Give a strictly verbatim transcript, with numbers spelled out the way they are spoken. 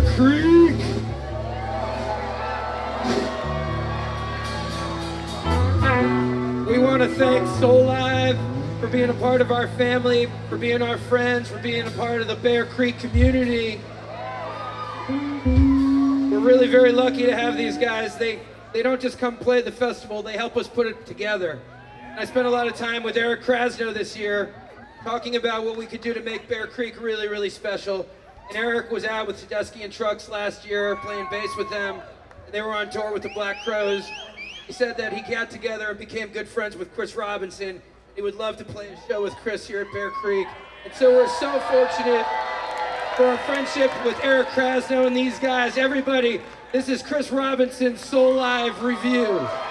Creek. We want to thank Soul Live for being a part of our family, for being our friends, for being a part of the Bear Creek community. We're really very lucky to have these guys. They they don't just come play the festival, they help us put it together. And I spent a lot of time with Eric Krasno this year, talking about what we could do to make Bear Creek really, really special. And Eric was out with Tedeschi and Trucks last year, playing bass with them. And they were on tour with the Black Crowes. He said that he got together and became good friends with Chris Robinson. He would love to play a show with Chris here at Bear Creek. And so we're so fortunate for our friendship with Eric Krasno and these guys. Everybody, this is Chris Robinson's Soul Live Review.